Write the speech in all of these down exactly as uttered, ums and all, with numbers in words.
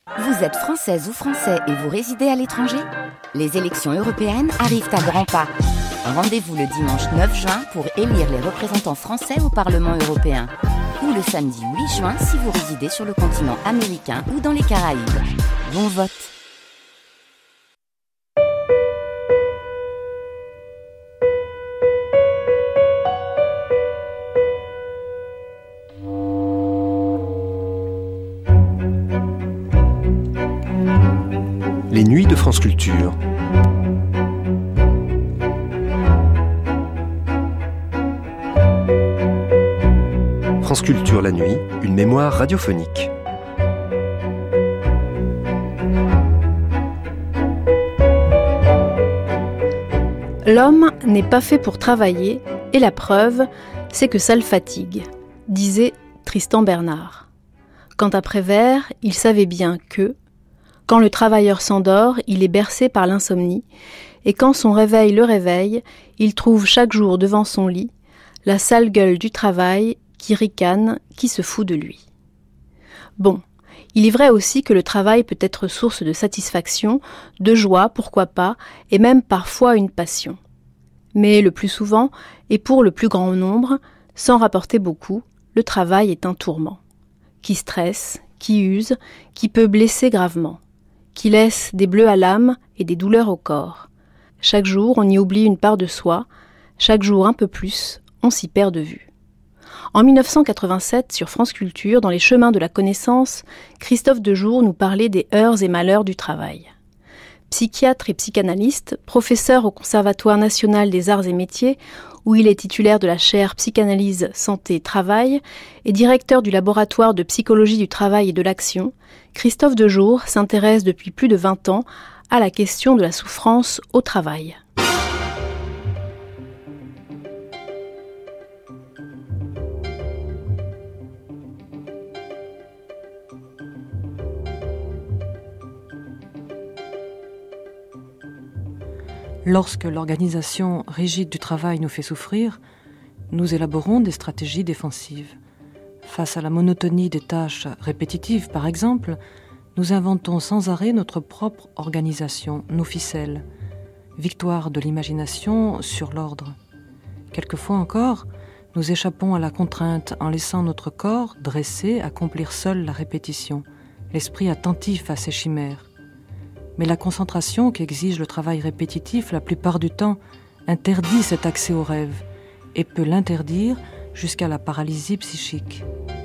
Vous êtes française ou français et vous résidez à l'étranger ? Les élections européennes arrivent à grands pas. Rendez-vous le dimanche neuf juin pour élire les représentants français au Parlement européen. Ou le samedi huit juin si vous résidez sur le continent américain ou dans les Caraïbes. Bon vote! Les nuits de France Culture. France Culture la nuit, une mémoire radiophonique. L'homme n'est pas fait pour travailler, et la preuve, c'est que ça le fatigue, disait Tristan Bernard. Quant à Prévert, il savait bien que, quand le travailleur s'endort, il est bercé par l'insomnie, et quand son réveil le réveille, il trouve chaque jour devant son lit la sale gueule du travail qui ricane, qui se fout de lui. Bon, il est vrai aussi que le travail peut être source de satisfaction, de joie, pourquoi pas, et même parfois une passion. Mais le plus souvent, et pour le plus grand nombre, sans rapporter beaucoup, le travail est un tourment, qui stresse, qui use, qui peut blesser gravement, qui laisse des bleus à l'âme et des douleurs au corps. Chaque jour, on y oublie une part de soi, chaque jour un peu plus, on s'y perd de vue. En dix-neuf cent quatre-vingt-sept, sur France Culture, dans les chemins de la connaissance, Christophe Dejour nous parlait des heures et malheurs du travail. Psychiatre et psychanalyste, professeur au Conservatoire national des arts et métiers, où il est titulaire de la chaire Psychanalyse, Santé, Travail, et directeur du laboratoire de psychologie du travail et de l'action, Christophe Dejour s'intéresse depuis plus de vingt ans à la question de la souffrance au travail. Lorsque l'organisation rigide du travail nous fait souffrir, nous élaborons des stratégies défensives. Face à la monotonie des tâches répétitives, par exemple, nous inventons sans arrêt notre propre organisation, nos ficelles. Victoire de l'imagination sur l'ordre. Quelquefois encore, nous échappons à la contrainte en laissant notre corps dressé accomplir seul la répétition, l'esprit attentif à ses chimères. Mais la concentration qu'exige le travail répétitif, la plupart du temps, interdit cet accès au rêve et peut l'interdire jusqu'à la paralysie psychique.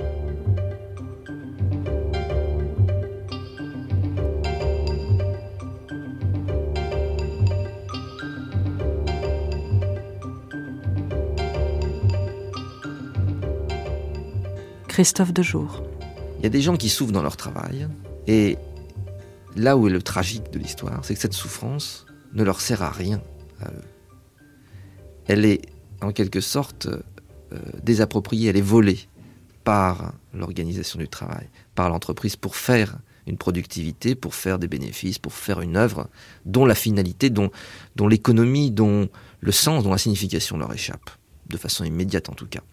Christophe Dejour. Il y a des gens qui souffrent dans leur travail et là où est le tragique de l'histoire, c'est que cette souffrance ne leur sert à rien à eux. Elle est en quelque sorte euh, désappropriée, elle est volée par l'organisation du travail, par l'entreprise pour faire une productivité, pour faire des bénéfices, pour faire une œuvre dont la finalité, dont, dont l'économie, dont le sens, dont la signification leur échappe, de façon immédiate en tout cas.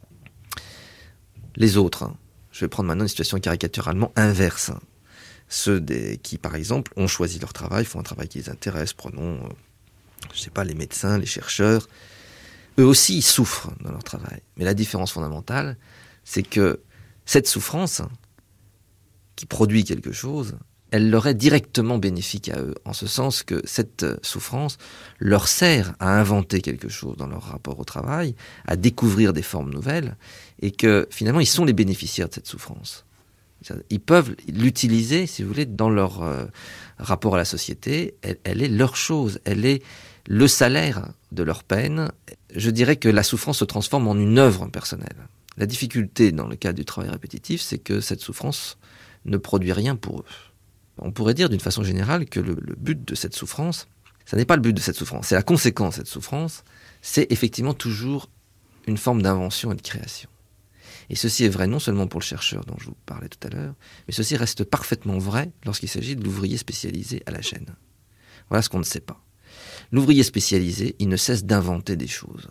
Les autres, hein, je vais prendre maintenant une situation caricaturalement inverse. Hein. Ceux des, qui, par exemple, ont choisi leur travail, font un travail qui les intéresse, prenons, euh, je sais pas, les médecins, les chercheurs. Eux aussi, ils souffrent dans leur travail. Mais la différence fondamentale, c'est que cette souffrance, hein, qui produit quelque chose, elle leur est directement bénéfique à eux, en ce sens que cette souffrance leur sert à inventer quelque chose dans leur rapport au travail, à découvrir des formes nouvelles, et que finalement, ils sont les bénéficiaires de cette souffrance. Ils peuvent l'utiliser, si vous voulez, dans leur euh, rapport à la société. Elle, elle est leur chose, elle est le salaire de leur peine. Je dirais que la souffrance se transforme en une œuvre personnelle. La difficulté dans le cas du travail répétitif, c'est que cette souffrance ne produit rien pour eux. On pourrait dire d'une façon générale que le, le but de cette souffrance, ça n'est pas le but de cette souffrance, c'est la conséquence de cette souffrance, c'est effectivement toujours une forme d'invention et de création. Et ceci est vrai non seulement pour le chercheur dont je vous parlais tout à l'heure, mais ceci reste parfaitement vrai lorsqu'il s'agit de l'ouvrier spécialisé à la chaîne. Voilà ce qu'on ne sait pas. L'ouvrier spécialisé, il ne cesse d'inventer des choses.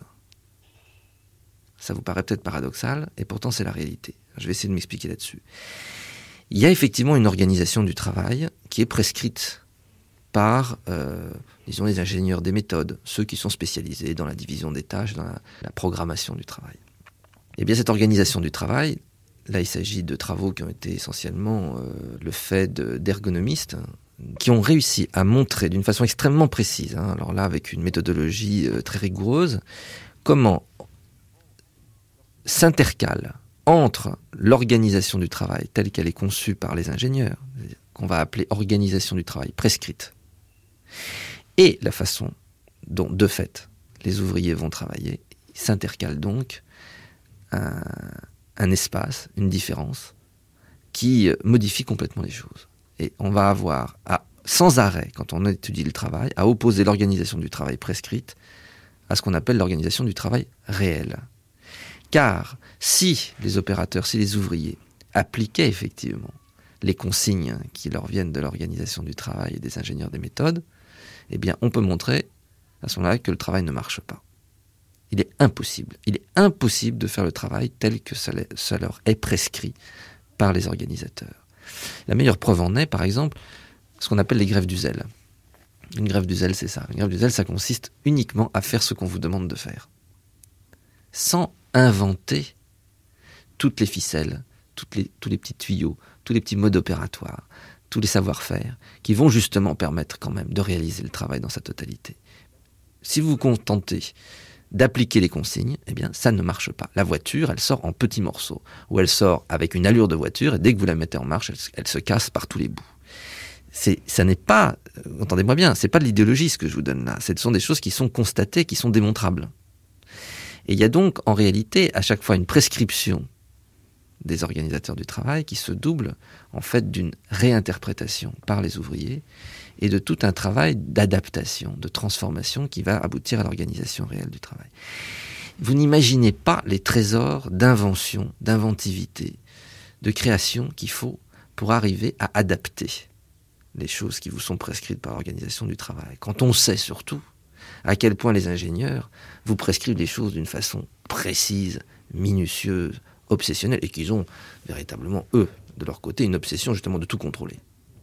Ça vous paraît peut-être paradoxal, et pourtant c'est la réalité. Je vais essayer de m'expliquer là-dessus. il y a effectivement une organisation du travail qui est prescrite par, euh, disons, les ingénieurs des méthodes, ceux qui sont spécialisés dans la division des tâches, dans la, la programmation du travail. Eh bien, cette organisation du travail, là, il s'agit de travaux qui ont été essentiellement euh, le fait de, d'ergonomistes, qui ont réussi à montrer d'une façon extrêmement précise, hein, alors là, avec une méthodologie euh, très rigoureuse, comment s'intercale entre l'organisation du travail telle qu'elle est conçue par les ingénieurs, qu'on va appeler organisation du travail prescrite, et la façon dont, de fait, les ouvriers vont travailler, s'intercale donc un, un espace, une différence, qui modifie complètement les choses. Et on va avoir, à, sans arrêt, quand on étudie le travail, à opposer l'organisation du travail prescrite à ce qu'on appelle l'organisation du travail réel. Car si les opérateurs, si les ouvriers appliquaient effectivement les consignes qui leur viennent de l'organisation du travail et des ingénieurs des méthodes, eh bien on peut montrer à ce moment-là que le travail ne marche pas. Il est impossible. Il est impossible de faire le travail tel que ça, ça leur est prescrit par les organisateurs. La meilleure preuve en est, par exemple, ce qu'on appelle les grèves du zèle. Une grève du zèle, c'est ça. Une grève du zèle, ça consiste uniquement à faire ce qu'on vous demande de faire, sans inventer toutes les ficelles, toutes les, tous les petits tuyaux, tous les petits modes opératoires, tous les savoir-faire, qui vont justement permettre quand même de réaliser le travail dans sa totalité. Si vous vous contentez d'appliquer les consignes, eh bien, ça ne marche pas. La voiture, elle sort en petits morceaux, ou elle sort avec une allure de voiture, et dès que vous la mettez en marche, elle, elle se casse par tous les bouts. C'est, ça n'est pas, euh, entendez-moi bien, c'est pas de l'idéologie ce que je vous donne là. Ce sont des choses qui sont constatées, qui sont démontrables. Et il y a donc, en réalité, à chaque fois une prescription des organisateurs du travail qui se double, en fait, d'une réinterprétation par les ouvriers et de tout un travail d'adaptation, de transformation qui va aboutir à l'organisation réelle du travail. Vous n'imaginez pas les trésors d'invention, d'inventivité, de création qu'il faut pour arriver à adapter les choses qui vous sont prescrites par l'organisation du travail. Quand on sait surtout à quel point les ingénieurs vous prescrivent les choses d'une façon précise, minutieuse, obsessionnelle, et qu'ils ont véritablement, eux, de leur côté, une obsession justement de tout contrôler.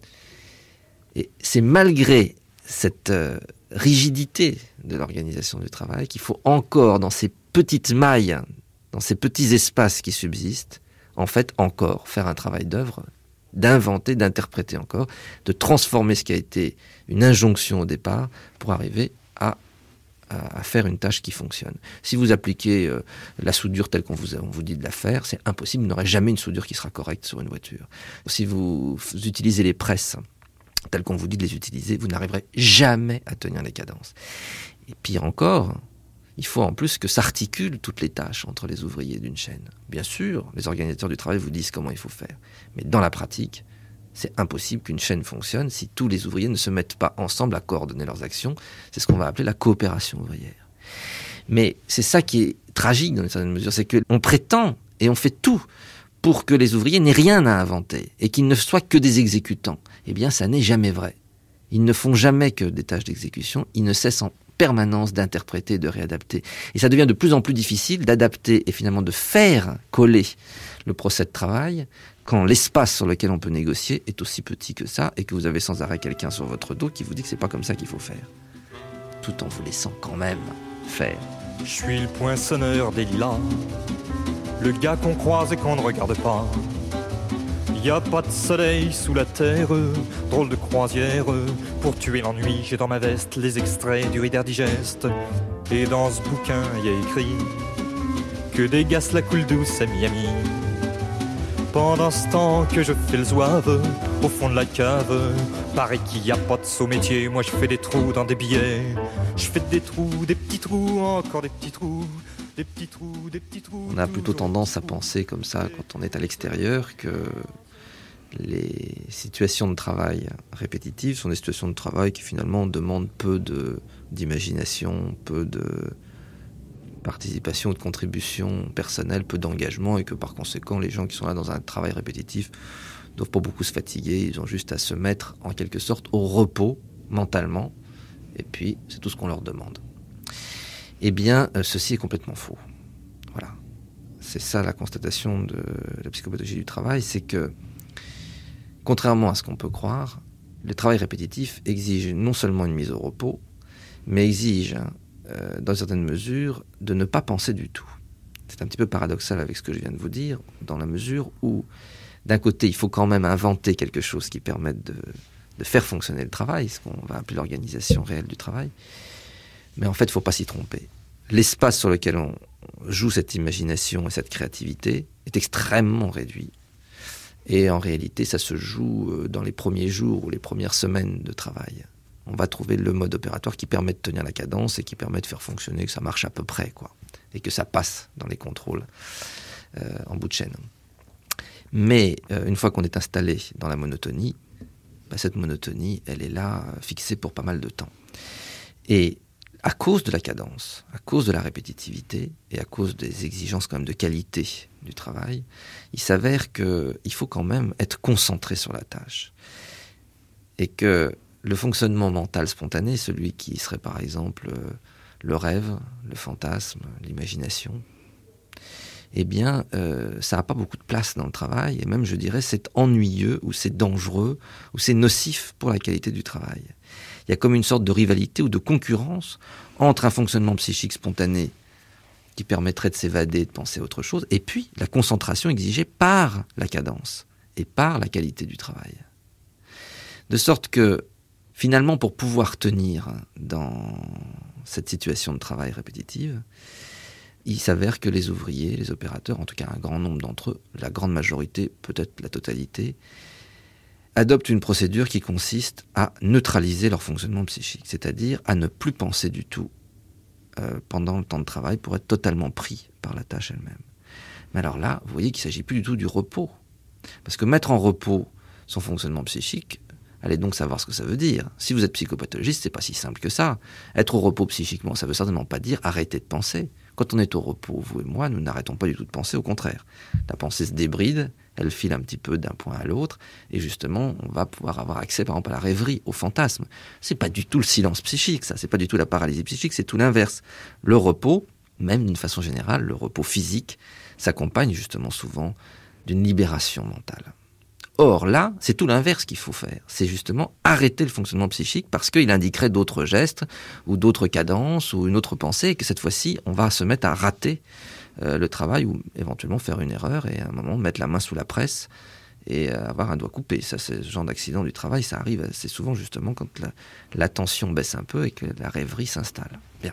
Et c'est malgré cette euh, rigidité de l'organisation du travail qu'il faut encore, dans ces petites mailles, dans ces petits espaces qui subsistent, en fait encore faire un travail d'œuvre, d'inventer, d'interpréter encore, de transformer ce qui a été une injonction au départ pour arriver à, à, à faire une tâche qui fonctionne. Si vous appliquez euh, la soudure telle qu'on vous, on vous dit de la faire, c'est impossible, vous n'aurez jamais une soudure qui sera correcte sur une voiture. Si vous, vous utilisez les presses telles qu'on vous dit de les utiliser, vous n'arriverez jamais à tenir les cadences. Et pire encore, il faut en plus que s'articulent toutes les tâches entre les ouvriers d'une chaîne. Bien sûr, les organisateurs du travail vous disent comment il faut faire. Mais dans la pratique, c'est impossible qu'une chaîne fonctionne si tous les ouvriers ne se mettent pas ensemble à coordonner leurs actions. C'est ce qu'on va appeler la coopération ouvrière. Mais c'est ça qui est tragique dans une certaine mesure, c'est qu'on prétend et on fait tout pour que les ouvriers n'aient rien à inventer et qu'ils ne soient que des exécutants. Eh bien, ça n'est jamais vrai. Ils ne font jamais que des tâches d'exécution, ils ne cessent en permanence d'interpréter, de réadapter. Et ça devient de plus en plus difficile d'adapter et finalement de faire coller le procès de travail quand l'espace sur lequel on peut négocier est aussi petit que ça et que vous avez sans arrêt quelqu'un sur votre dos qui vous dit que c'est pas comme ça qu'il faut faire. Tout en vous laissant quand même faire. Je suis le poinçonneur des lilas, le gars qu'on croise et qu'on ne regarde pas. Y a pas de soleil sous la terre, drôle de croisière. Pour tuer l'ennui, j'ai dans ma veste les extraits du Reader Digest. Et dans ce bouquin, y a écrit que des gaz la coule douce à Miami. Pendant ce temps que je fais le zouave au fond de la cave, paraît qu'il y a pas de saut métier. Moi je fais des trous dans des billets. Je fais des trous, des petits trous, encore des petits trous. Des petits trous, des petits trous. On a plutôt tendance à penser comme ça quand on est à l'extérieur que les situations de travail répétitives sont des situations de travail qui finalement demandent peu de, d'imagination, peu de participation ou de contribution personnelle, peu d'engagement, et que par conséquent les gens qui sont là dans un travail répétitif ne doivent pas beaucoup se fatiguer, ils ont juste à se mettre en quelque sorte au repos mentalement, et puis c'est tout ce qu'on leur demande. Eh bien, ceci est complètement faux. Voilà. C'est ça la constatation de la psychopathologie du travail, c'est que contrairement à ce qu'on peut croire, le travail répétitif exige non seulement une mise au repos, mais exige, euh, dans certaines mesures, de ne pas penser du tout. C'est un petit peu paradoxal avec ce que je viens de vous dire, dans la mesure où, d'un côté, il faut quand même inventer quelque chose qui permette de, de faire fonctionner le travail, ce qu'on va appeler l'organisation réelle du travail. Mais en fait, il ne faut pas s'y tromper. L'espace sur lequel on joue cette imagination et cette créativité est extrêmement réduit. Et en réalité, ça se joue dans les premiers jours ou les premières semaines de travail. On va trouver le mode opératoire qui permet de tenir la cadence et qui permet de faire fonctionner, que ça marche à peu près, quoi. Et que ça passe dans les contrôles euh, en bout de chaîne. Mais euh, une fois qu'on est installé dans la monotonie, bah, cette monotonie, elle est là, fixée pour pas mal de temps. Et à cause de la cadence, à cause de la répétitivité et à cause des exigences quand même de qualité du travail, il s'avère qu'il faut quand même être concentré sur la tâche. Et que le fonctionnement mental spontané, celui qui serait par exemple euh, le rêve, le fantasme, l'imagination, eh bien, euh, ça n'a pas beaucoup de place dans le travail, et même, je dirais, c'est ennuyeux, ou c'est dangereux, ou c'est nocif pour la qualité du travail. Il y a comme une sorte de rivalité ou de concurrence entre un fonctionnement psychique spontané qui permettrait de s'évader, de penser à autre chose, et puis la concentration exigée par la cadence et par la qualité du travail. De sorte que, finalement, pour pouvoir tenir dans cette situation de travail répétitive, il s'avère que les ouvriers, les opérateurs, en tout cas un grand nombre d'entre eux, la grande majorité, peut-être la totalité, adoptent une procédure qui consiste à neutraliser leur fonctionnement psychique, c'est-à-dire à ne plus penser du tout euh, pendant le temps de travail pour être totalement pris par la tâche elle-même. Mais alors là, vous voyez qu'il ne s'agit plus du tout du repos. Parce que mettre en repos son fonctionnement psychique, allez donc savoir ce que ça veut dire. Si vous êtes psychopathologiste, c'est pas si simple que ça. Être au repos psychiquement, ça veut certainement pas dire arrêter de penser. Quand on est au repos, vous et moi, nous n'arrêtons pas du tout de penser, au contraire. La pensée se débride, elle file un petit peu d'un point à l'autre, et justement, on va pouvoir avoir accès, par exemple, à la rêverie, au fantasme. C'est pas du tout le silence psychique, ça, c'est pas du tout la paralysie psychique, c'est tout l'inverse. Le repos, même d'une façon générale, le repos physique, s'accompagne justement souvent d'une libération mentale. Or là, c'est tout l'inverse qu'il faut faire. C'est justement arrêter le fonctionnement psychique parce qu'il indiquerait d'autres gestes ou d'autres cadences ou une autre pensée et que cette fois-ci, on va se mettre à rater euh, le travail ou éventuellement faire une erreur et à un moment mettre la main sous la presse et euh, avoir un doigt coupé. Ça, c'est ce genre d'accident du travail, ça arrive assez souvent justement quand la, la tension baisse un peu et que la rêverie s'installe. Bien.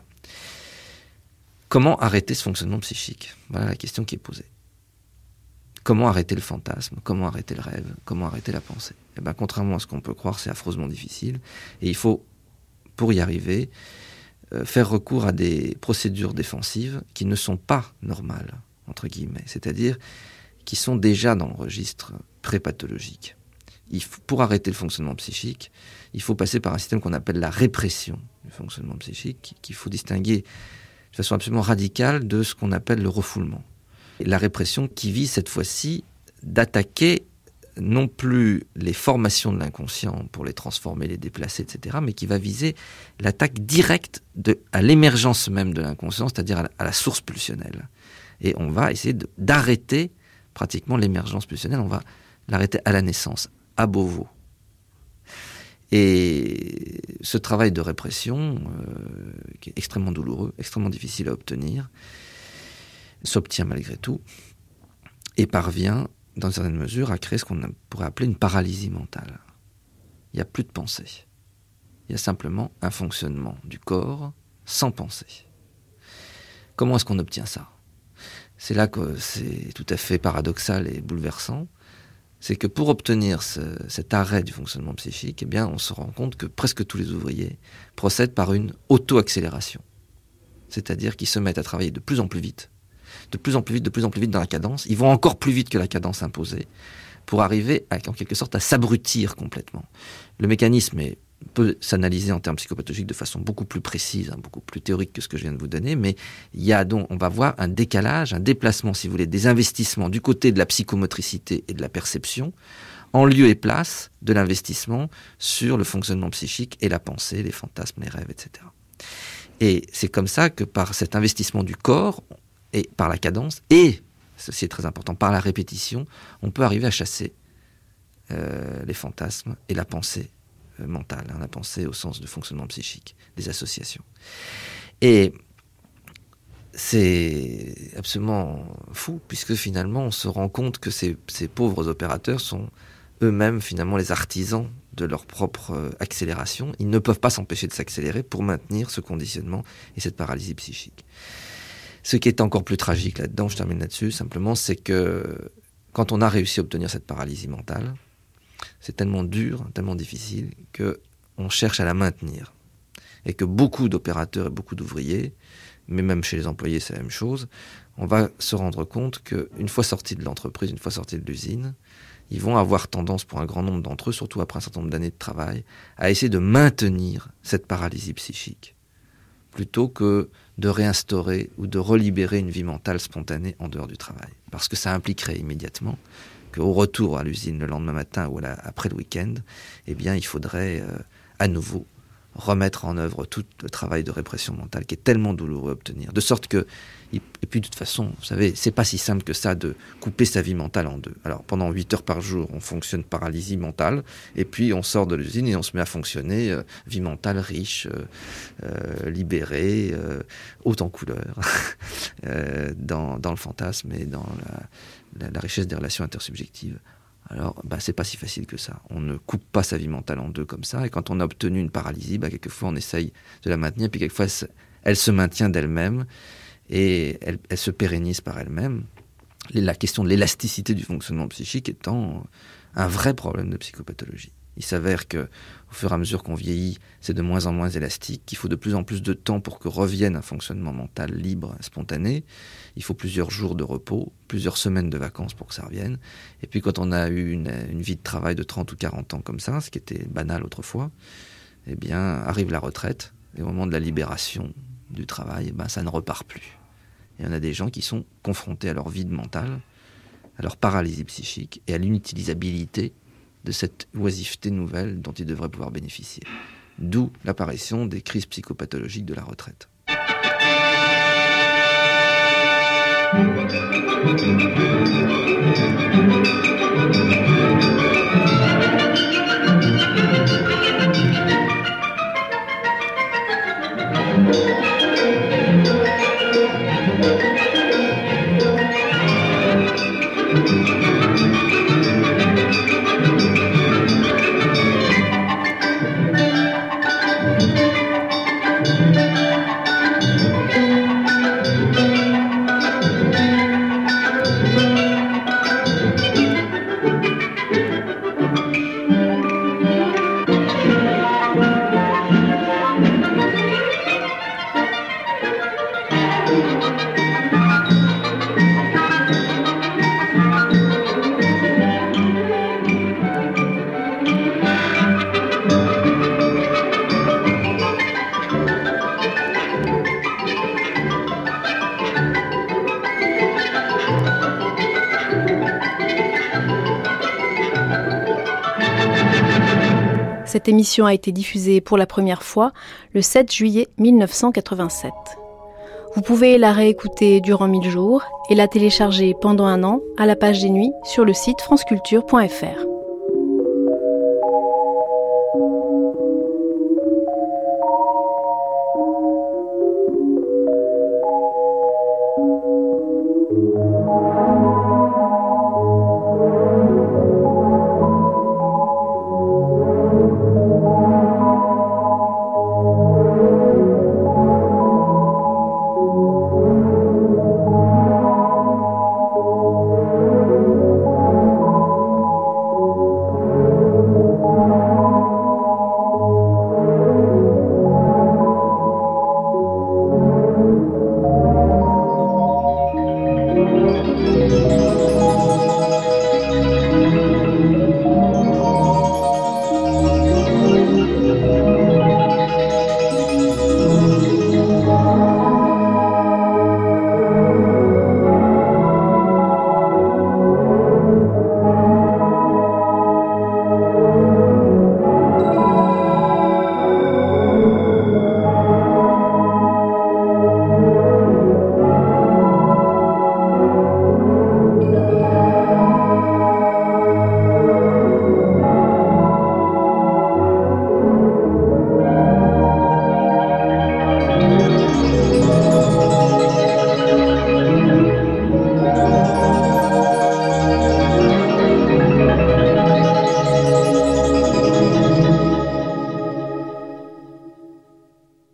Comment arrêter ce fonctionnement psychique ? Voilà la question qui est posée. Comment arrêter le fantasme ? Comment arrêter le rêve ? Comment arrêter la pensée ? Eh bien, contrairement à ce qu'on peut croire, c'est affreusement difficile. Et il faut, pour y arriver, euh, faire recours à des procédures défensives qui ne sont pas normales, entre guillemets. C'est-à-dire qui sont déjà dans le registre pré-pathologique. Il faut, pour arrêter le fonctionnement psychique, il faut passer par un système qu'on appelle la répression du fonctionnement psychique, qu'il faut distinguer de façon absolument radicale de ce qu'on appelle le refoulement. La répression qui vise cette fois-ci d'attaquer non plus les formations de l'inconscient pour les transformer, les déplacer, et cetera, mais qui va viser l'attaque directe de, à l'émergence même de l'inconscient, c'est-à-dire à la, à la source pulsionnelle. Et on va essayer de, d'arrêter pratiquement l'émergence pulsionnelle, on va l'arrêter à la naissance, à Beauvau. Et ce travail de répression, euh, qui est extrêmement douloureux, extrêmement difficile à obtenir, s'obtient malgré tout et parvient, dans une certaine mesure, à créer ce qu'on pourrait appeler une paralysie mentale. Il n'y a plus de pensée. Il y a simplement un fonctionnement du corps sans pensée. Comment est-ce qu'on obtient ça ? C'est là que c'est tout à fait paradoxal et bouleversant. C'est que pour obtenir ce, cet arrêt du fonctionnement psychique, eh bien, on se rend compte que presque tous les ouvriers procèdent par une auto-accélération. C'est-à-dire qu'ils se mettent à travailler de plus en plus vite, de plus en plus vite, de plus en plus vite dans la cadence. Ils vont encore plus vite que la cadence imposée pour arriver, à, en quelque sorte, à s'abrutir complètement. Le mécanisme est, peut s'analyser en termes psychopathologiques de façon beaucoup plus précise, hein, beaucoup plus théorique que ce que je viens de vous donner, mais il y a donc, on va voir un décalage, un déplacement, si vous voulez, des investissements du côté de la psychomotricité et de la perception, en lieu et place de l'investissement sur le fonctionnement psychique et la pensée, les fantasmes, les rêves, et cetera. Et c'est comme ça que par cet investissement du corps, et par la cadence, et, ceci est très important, par la répétition, on peut arriver à chasser euh, les fantasmes et la pensée euh, mentale, hein, la pensée au sens de fonctionnement psychique, des associations. Et c'est absolument fou, puisque finalement on se rend compte que ces, ces pauvres opérateurs sont eux-mêmes finalement les artisans de leur propre euh, accélération. Ils ne peuvent pas s'empêcher de s'accélérer pour maintenir ce conditionnement et cette paralysie psychique. Ce qui est encore plus tragique là-dedans, je termine là-dessus simplement, c'est que quand on a réussi à obtenir cette paralysie mentale, c'est tellement dur, tellement difficile, qu'on cherche à la maintenir. Et que beaucoup d'opérateurs et beaucoup d'ouvriers, mais même chez les employés c'est la même chose, on va se rendre compte qu'une fois sortis de l'entreprise, une fois sortis de l'usine, ils vont avoir tendance, pour un grand nombre d'entre eux, surtout après un certain nombre d'années de travail, à essayer de maintenir cette paralysie psychique, plutôt que de réinstaurer ou de relibérer une vie mentale spontanée en dehors du travail. Parce que ça impliquerait immédiatement qu'au retour à l'usine le lendemain matin ou la, après le week-end, eh bien, il faudrait euh, à nouveau remettre en œuvre tout le travail de répression mentale qui est tellement douloureux à obtenir. De sorte que, et puis de toute façon, vous savez, c'est pas si simple que ça de couper sa vie mentale en deux. Alors pendant huit heures par jour, on fonctionne paralysie mentale, et puis on sort de l'usine et on se met à fonctionner euh, vie mentale riche, euh, euh, libérée, euh, haute en couleurs, euh, dans, dans le fantasme et dans la, la, la richesse des relations intersubjectives. Alors, bah, c'est pas si facile que ça. On ne coupe pas sa vie mentale en deux comme ça. Et quand on a obtenu une paralysie, bah, quelquefois on essaye de la maintenir, puis quelquefois elle se, elle se maintient d'elle-même et elle, elle se pérennise par elle-même. La question de l'élasticité du fonctionnement psychique étant un vrai problème de psychopathologie. Il s'avère que, au fur et à mesure qu'on vieillit, c'est de moins en moins élastique, qu'il faut de plus en plus de temps pour que revienne un fonctionnement mental libre, spontané. Il faut plusieurs jours de repos, plusieurs semaines de vacances pour que ça revienne. Et puis quand on a eu une, une vie de travail de trente ou quarante ans comme ça, ce qui était banal autrefois, eh bien, arrive la retraite, et au moment de la libération du travail, eh ben, ça ne repart plus. Et il y en a des gens qui sont confrontés à leur vide mental, à leur paralysie psychique et à l'inutilisabilité de cette oisiveté nouvelle dont ils devraient pouvoir bénéficier. D'où l'apparition des crises psychopathologiques de la retraite. Cette émission a été diffusée pour la première fois le sept juillet mille neuf cent quatre-vingt-sept. Vous pouvez la réécouter durant mille jours et la télécharger pendant un an à la page des nuits sur le site franceculture point f r.